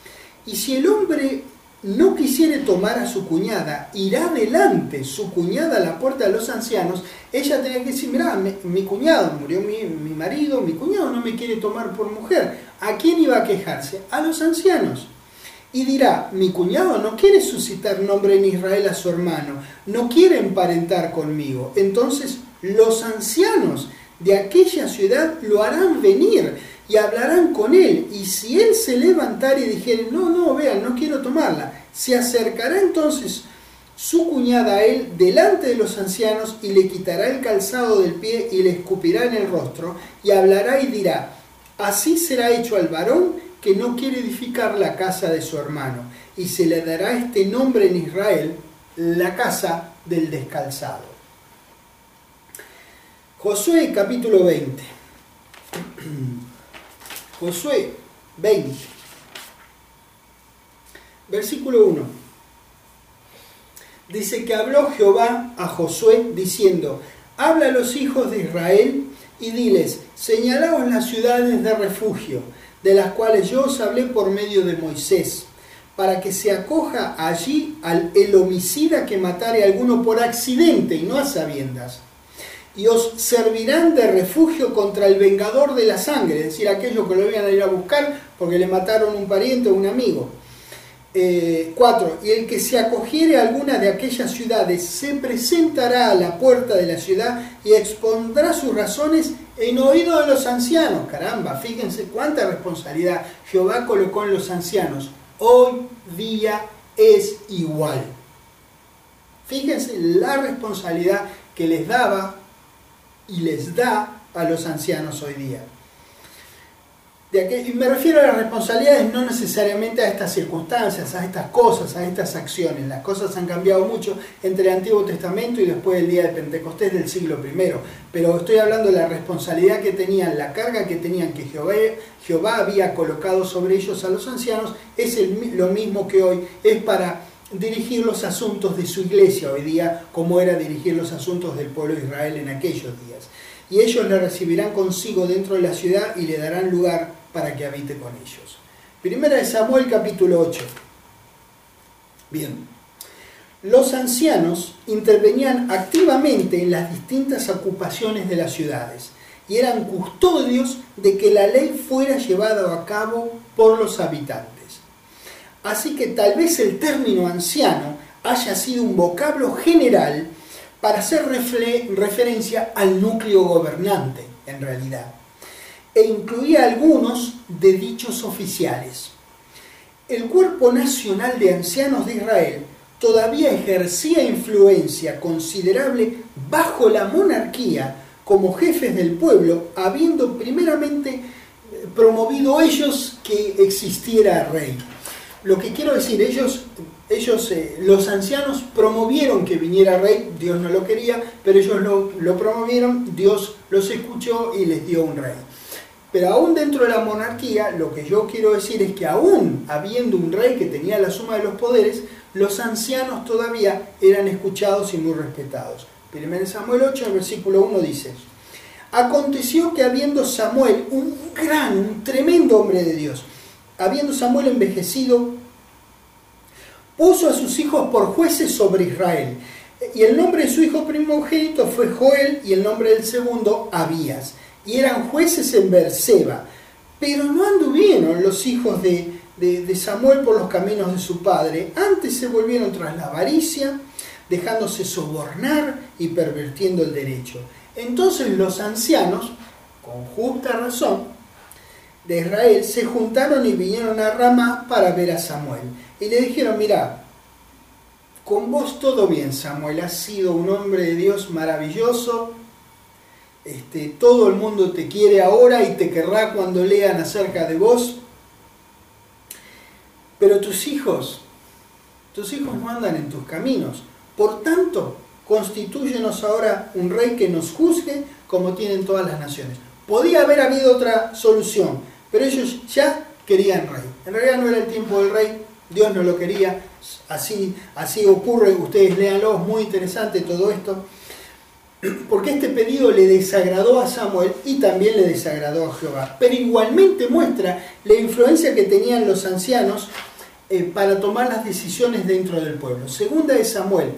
Y si el hombre no quisiere tomar a su cuñada, irá delante su cuñada a la puerta de los ancianos. Ella tenía que decir: mirá, mi, mi cuñado, murió mi, mi marido, mi cuñado no me quiere tomar por mujer. ¿A quién iba a quejarse? A los ancianos. Y dirá: mi cuñado no quiere suscitar nombre en Israel a su hermano, no quiere emparentar conmigo. Entonces los ancianos de aquella ciudad lo harán venir y hablarán con él, y si él se levantara y dijere: no, no, vean, no quiero tomarla, se acercará entonces su cuñada a él delante de los ancianos, y le quitará el calzado del pie y le escupirá en el rostro, y hablará y dirá: así será hecho al varón que no quiere edificar la casa de su hermano, y se le dará este nombre en Israel, la casa del descalzado. Josué capítulo veinte. Josué veinte. Versículo uno. Dice que habló Jehová a Josué diciendo: habla a los hijos de Israel y diles: señalaos las ciudades de refugio, de las cuales yo os hablé por medio de Moisés, para que se acoja allí al el homicida que matare a alguno por accidente y no a sabiendas. Y os servirán de refugio contra el vengador de la sangre, es decir, aquellos que lo iban a ir a buscar porque le mataron un pariente o un amigo. Eh, cuatro. Y el que se acogiere a alguna de aquellas ciudades se presentará a la puerta de la ciudad y expondrá sus razones en oído de los ancianos. Caramba, fíjense cuánta responsabilidad Jehová colocó en los ancianos. Hoy día es igual. Fíjense la responsabilidad que les daba y les da a los ancianos hoy día. De aquel, y me refiero a las responsabilidades no necesariamente a estas circunstancias, a estas cosas, a estas acciones. Las cosas han cambiado mucho entre el Antiguo Testamento y después del día de Pentecostés del siglo primero. Pero estoy hablando de la responsabilidad que tenían, la carga que tenían, que Jehová, Jehová había colocado sobre ellos a los ancianos. Es el, lo mismo que hoy, es para dirigir los asuntos de su iglesia hoy día, como era dirigir los asuntos del pueblo de Israel en aquellos días. Y ellos le recibirán consigo dentro de la ciudad y le darán lugar para que habite con ellos. Primera de Samuel capítulo ocho. Bien. Los ancianos intervenían activamente en las distintas ocupaciones de las ciudades y eran custodios de que la ley fuera llevada a cabo por los habitantes. Así que tal vez el término anciano haya sido un vocablo general para hacer referencia al núcleo gobernante, en realidad, e incluía algunos de dichos oficiales. El Cuerpo Nacional de Ancianos de Israel todavía ejercía influencia considerable bajo la monarquía como jefes del pueblo, habiendo primeramente promovido ellos que existiera rey. Lo que quiero decir, ellos, ellos eh, los ancianos promovieron que viniera rey, Dios no lo quería, pero ellos lo, lo promovieron, Dios los escuchó y les dio un rey. Pero aún dentro de la monarquía, lo que yo quiero decir es que aún habiendo un rey que tenía la suma de los poderes, los ancianos todavía eran escuchados y muy respetados. Primero Samuel ocho, el versículo uno dice: aconteció que habiendo Samuel, un gran, un tremendo hombre de Dios, habiendo Samuel envejecido, puso a sus hijos por jueces sobre Israel. Y el nombre de su hijo primogénito fue Joel, y el nombre del segundo, Abías. Y eran jueces en Beerseba. Pero no anduvieron los hijos de, de, de Samuel por los caminos de su padre. Antes se volvieron tras la avaricia, dejándose sobornar y pervirtiendo el derecho. Entonces los ancianos, con justa razón, de Israel se juntaron y vinieron a Ramá para ver a Samuel. Y le dijeron: mira, con vos todo bien, Samuel, has sido un hombre de Dios maravilloso, este, todo el mundo te quiere ahora y te querrá cuando lean acerca de vos, pero tus hijos, tus hijos no andan en tus caminos, por tanto, constitúyenos ahora un rey que nos juzgue como tienen todas las naciones. Podía haber habido otra solución, pero ellos ya querían rey. En realidad no era el tiempo del rey, Dios no lo quería, así, así ocurre, ustedes léanlo, es muy interesante todo esto, porque este pedido le desagradó a Samuel y también le desagradó a Jehová, pero igualmente muestra la influencia que tenían los ancianos eh, para tomar las decisiones dentro del pueblo. Segunda de Samuel.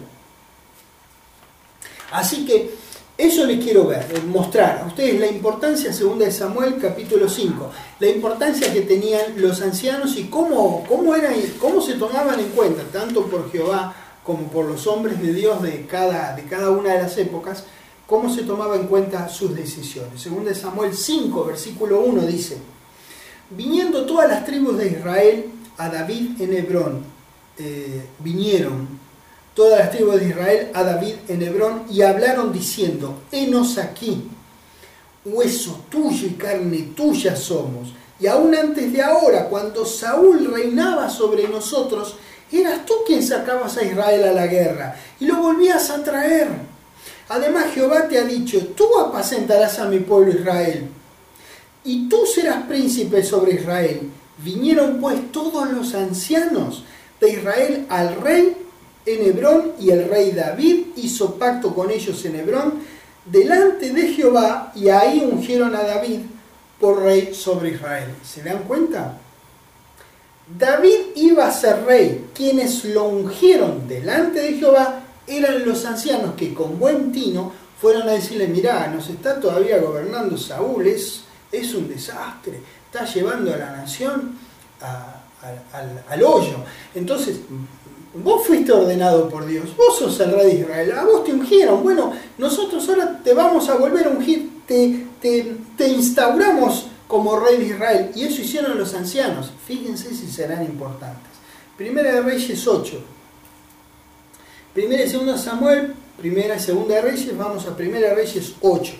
Así que eso les quiero ver, mostrar a ustedes la importancia, segunda de Samuel, capítulo cinco, la importancia que tenían los ancianos y cómo, cómo, era, cómo se tomaban en cuenta, tanto por Jehová como por los hombres de Dios de cada, de cada una de las épocas, cómo se tomaba en cuenta sus decisiones. Segunda de Samuel cinco, versículo uno dice: viniendo todas las tribus de Israel a David en Hebrón, eh, vinieron todas las tribus de Israel a David en Hebrón y hablaron diciendo: henos aquí, hueso tuyo y carne tuya somos. Y aún antes de ahora, cuando Saúl reinaba sobre nosotros, eras tú quien sacabas a Israel a la guerra y lo volvías a traer. Además Jehová te ha dicho, tú apacentarás a mi pueblo Israel, y tú serás príncipe sobre Israel. Vinieron pues todos los ancianos de Israel al rey en Hebrón, y el rey David hizo pacto con ellos en Hebrón delante de Jehová, y ahí ungieron a David por rey sobre Israel. ¿Se dan cuenta? David iba a ser rey. Quienes lo ungieron delante de Jehová eran los ancianos, que con buen tino fueron a decirle, mirá, nos está todavía gobernando Saúl, es, es un desastre, está llevando a la nación a, a, al, al hoyo. Entonces, vos fuiste ordenado por Dios, vos sos el rey de Israel, a vos te ungieron, bueno, nosotros ahora te vamos a volver a ungir, te, te, te instauramos como rey de Israel. Y eso hicieron los ancianos. Fíjense si serán importantes. Primera de Reyes ocho. Primera y segunda Samuel, primera y segunda de Reyes, vamos a Primera de Reyes ocho.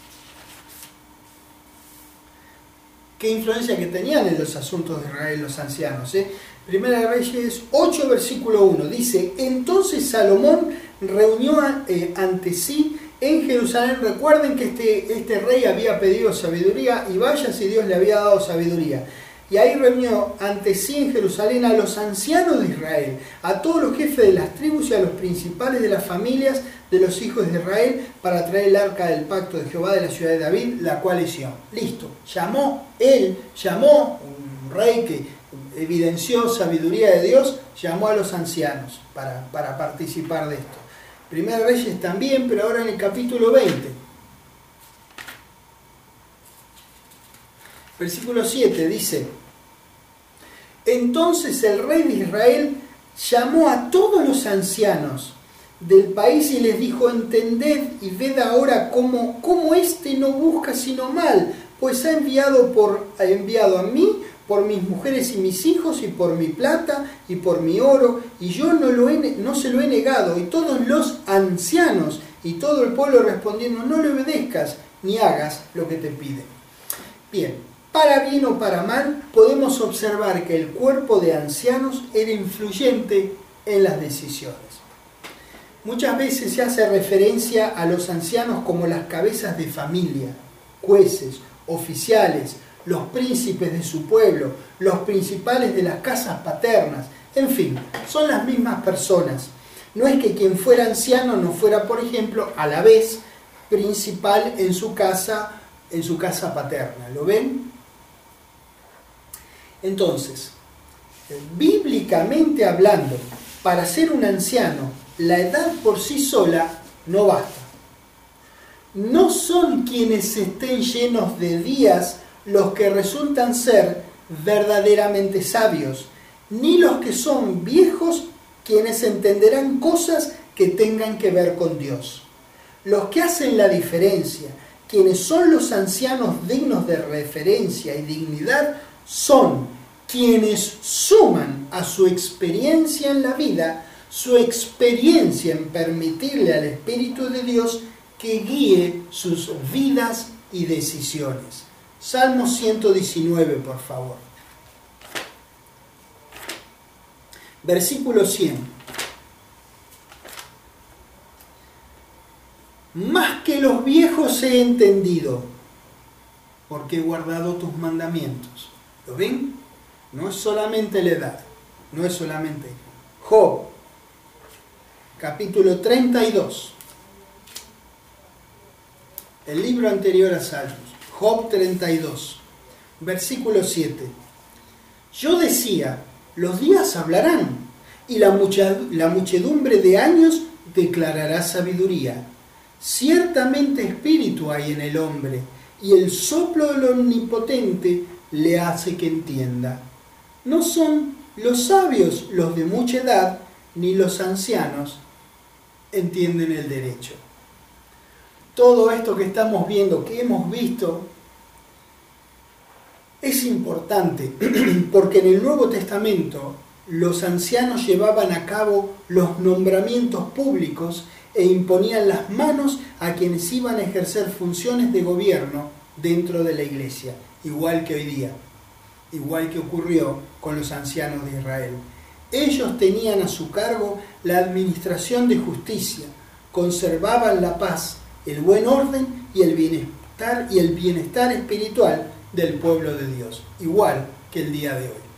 Qué influencia que tenían en los asuntos de Israel los ancianos, ¿eh? Primera de Reyes ocho, versículo uno, dice, entonces Salomón reunió eh, ante sí en Jerusalén. Recuerden que este, este rey había pedido sabiduría, y vaya si Dios le había dado sabiduría. Y ahí reunió ante sí en Jerusalén a los ancianos de Israel, a todos los jefes de las tribus y a los principales de las familias de los hijos de Israel, para traer el arca del pacto de Jehová de la ciudad de David, la cual hizo. Listo. Llamó él, llamó un rey que evidenció sabiduría de Dios, llamó a los ancianos para, para participar de esto. Primera de Reyes también, pero ahora en el capítulo veinte. Versículo siete dice, entonces el rey de Israel llamó a todos los ancianos del país y les dijo, entended y ved ahora cómo, cómo éste no busca sino mal, pues ha enviado, por, ha enviado a mí por mis mujeres y mis hijos, y por mi plata y por mi oro, y yo no, lo he, no se lo he negado. Y todos los ancianos y todo el pueblo respondieron, no le obedezcas ni hagas lo que te pide. Bien, para bien o para mal, podemos observar que el cuerpo de ancianos era influyente en las decisiones. Muchas veces se hace referencia a los ancianos como las cabezas de familia, jueces, oficiales, los príncipes de su pueblo, los principales de las casas paternas, en fin, son las mismas personas. No es que quien fuera anciano no fuera, por ejemplo, a la vez principal en su casa, en su casa paterna. ¿Lo ven? Entonces, bíblicamente hablando, para ser un anciano, la edad por sí sola no basta. No son quienes estén llenos de días los que resultan ser verdaderamente sabios, ni los que son viejos quienes entenderán cosas que tengan que ver con Dios. Los que hacen la diferencia, quienes son los ancianos dignos de referencia y dignidad, son quienes suman a su experiencia en la vida, su experiencia en permitirle al Espíritu de Dios que guíe sus vidas y decisiones. Salmo ciento diecinueve, por favor. Versículo cien. Más que los viejos he entendido, porque he guardado tus mandamientos. ¿Lo ven? No es solamente la edad, no es solamente. Job, capítulo treinta y dos. El libro anterior a Salmos. Job treinta y dos, versículo siete. Yo decía, los días hablarán, y la, mucha, la muchedumbre de años declarará sabiduría. Ciertamente espíritu hay en el hombre, y el soplo del Omnipotente le hace que entienda. No son los sabios los de mucha edad, ni los ancianos entienden el derecho. Todo esto que estamos viendo, que hemos visto, es importante porque en el Nuevo Testamento los ancianos llevaban a cabo los nombramientos públicos e imponían las manos a quienes iban a ejercer funciones de gobierno dentro de la iglesia, igual que hoy día, igual que ocurrió con los ancianos de Israel. Ellos tenían a su cargo la administración de justicia, conservaban la paz, el buen orden y el bienestar y el bienestar espiritual del pueblo de Dios, igual que el día de hoy.